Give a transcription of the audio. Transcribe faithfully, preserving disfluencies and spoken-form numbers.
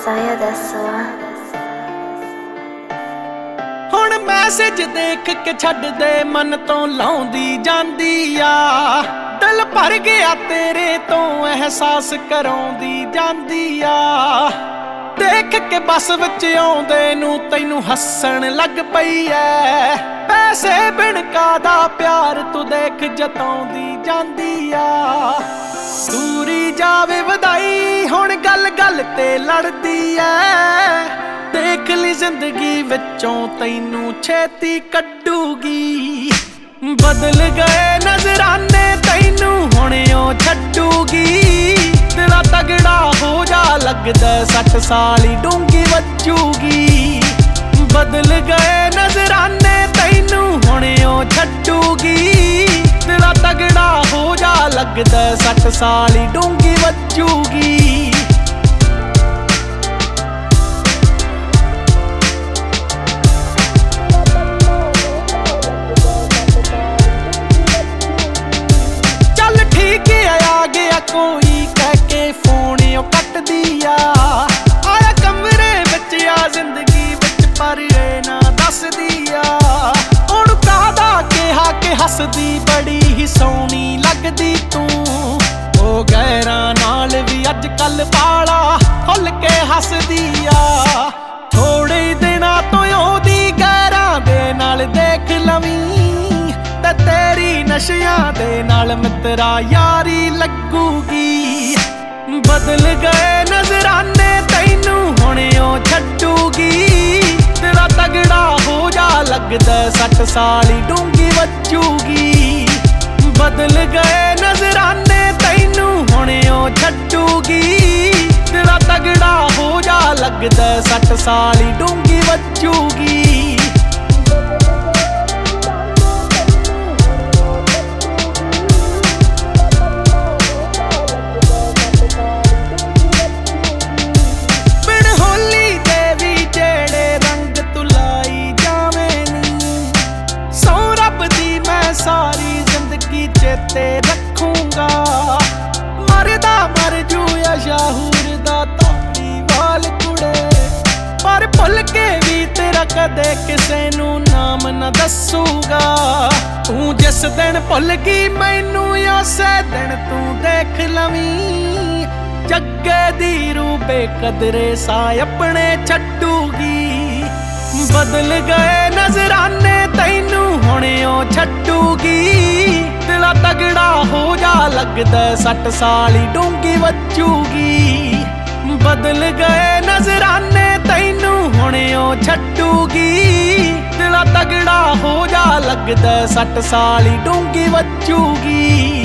Saya ਦੱਸੋ ਹੁਣ message ਦੇਖ ਕੇ ਛੱਡ ਦੇ ਮਨ ਤੋਂ ਲਾਉਂਦੀ ਜਾਂਦੀ ਆ ਦਿਲ ਭਰ ਗਿਆ ਤੇਰੇ ਤੋਂ ਅਹਿਸਾਸ ਕਰਾਉਂਦੀ ਜਾਂਦੀ ਆ ਦੇਖ ਕੇ ਬੱਸ ਵਿੱਚ ਆਉਂਦੇ ਨੂੰ ਤੈਨੂੰ ਹੱਸਣ ਲੱਗ ਪਈ ਐ ਪੈਸੇ ਬਿਨ ਕਾਦਾ ਪਿਆਰ ਤੂੰ ਦੇਖ ਜਤਾਉਂਦੀ ਜਾਂਦੀ ਆ ਦੂਰੀ ਜਾਵੇ ਵਧਾਈ ਹੁਣ ਗੱਲ ਗੱਲ ਤੇ ਲੜਦੀ ਐ ਦੇਖ ਲਈ ਜ਼ਿੰਦਗੀ ਵਿੱਚੋਂ ਤੈਨੂੰ ਛੇਤੀ ਕੱਢੂਗੀ ਬਦਲ ਗਏ ਨਜ਼ਰਾਨੇ ਤੈਨੂੰ ਹੁਣ ਉਹ ਛੱਡੂਗੀ ਤੇਰਾ ਤਗੜਾ ਹੋ ਜਾ ਲੱਗਦਾ ਸੱਠ ਸਾਲੀ ਡੂੰਗੀ ਵੱਜੂਗੀ ਬਦਲ ਗਏ ਨਜ਼ਰਾਨੇ ਤੈਨੂੰ ਹੁਣ ਉਹ ਛੱਡੂਗੀ ਤੇਰਾ ਤਗੜਾ ਹੋ ਜਾ ਲੱਗਦਾ ਸੱਠ ਸਾਲੀ ਡੂੰਗੀ ਵੱਜੂਗੀ ਕੋਈ ਕਹਿ ਕੇ ਫੋਨ ਉਹ ਕੱਟਦੀ ਆ ਆਇਆ ਕਮਰੇ ਵਿੱਚ ਆ ਜ਼ਿੰਦਗੀ ਵਿੱਚ ਪਰ ਇਹ ਨਾ ਦੱਸਦੀ ਆ ਉਹਨੂੰ ਕਾਹਦਾ ਕਿਹਾ ਕਿ ਹੱਸਦੀ ਬੜੀ ਹੀ ਸੋਹਣੀ ਲੱਗਦੀ ਤੂੰ ਉਹ ਗੈਰਾਂ ਨਾਲ ਵੀ ਅੱਜ ਕੱਲ ਬਾਲਾ ਖੁੱਲ ਕੇ ਹੱਸਦੀ ਆ ਥੋੜੇ ਦਿਨਾਂ ਤੋਂ ਉਹਦੀ ਗੈਰਾਂ ਦੇ ਨਾਲ ਦੇਖ ਲਵੀਂ ਤੇ ਤੇਰੀ ਨਸ਼ਿਆਂ ਦੇ ਨਾਲ ਮਿੱਤਰਾ ਯਾਰੀ ਲੱਗੂਗੀ ਬਦਲ ਗਏ ਨਜ਼ਰਾਨੇ ਤੈਨੂੰ ਹੁਣ ਉਹ ਛੱਡੂਗੀ ਤੇਰਾ ਤਗੜਾ ਹੋ ਜਾ ਲੱਗਦਾ ਸੱਠ ਸਾਲੀ ਡੂੰਗੀ ਵੱਜੂਗੀ ਬਦਲ ਗਏ ਨਜ਼ਰਾਨੇ ਤੈਨੂੰ ਹੁਣ ਉਹ ਛੱਡੂਗੀ ਤੇਰਾ ਤਗੜਾ ਹੋ ਜਾ ਲੱਗਦਾ ਸੱਠ ਸਾਲੀ ਡੂੰਗੀ ਵੱਜੂਗੀ ਸਾਰੀ ਜ਼ਿੰਦਗੀ ਚੇਤੇ ਰੱਖੂੰਗਾ ਮਰਦਾ ਮਰ ਜੂ ਸ਼ਾਹੂਰ ਦਾ ਧਾਲੀਵਾਲ ਕੁੜੇ ਪਰ ਭੁੱਲ ਕੇ ਵੀ ਤੇਰਾ ਕਦੇ ਕਿਸੇ ਨੂੰ ਨਾਮ ਨਾ ਦੱਸੂਗਾ ਤੂੰ ਜਿਸ ਦਿਨ ਭੁੱਲ ਗਈ ਮੈਨੂੰ ਉਸੇ ਦਿਨ ਤੂੰ ਦੇਖ ਲਵੀਂ ਜੱਗੇ ਦੀ ਰੂਹ ਬੇਕਦਰੇ ਸਾ ਆਪਣੇ ਛੱਡੂਗੀ ਬਦਲ ਗਏ ਨਜ਼ਰਾਨੇ ਤੈਨੂੰ ਹੁਣ ਉਹ ਛੱਡੂਗੀ ਤੇਰਾ ਤਗੜਾ ਹੋ ਜਾ ਲੱਗਦਾ ਸੱਠ ਸਾਲੀ ਡੂੰਗੀ ਵੱਜੂਗੀ ਬਦਲ ਗਏ ਨਜ਼ਰਾਨੇ ਤੈਨੂੰ ਹੁਣ ਉਹ ਛੱਡੂਗੀ ਤੇਰਾ ਤਗੜਾ ਹੋ ਜਾ ਲੱਗਦਾ ਸੱਠ ਸਾਲੀ ਡੂੰਗੀ ਵੱਜੂਗੀ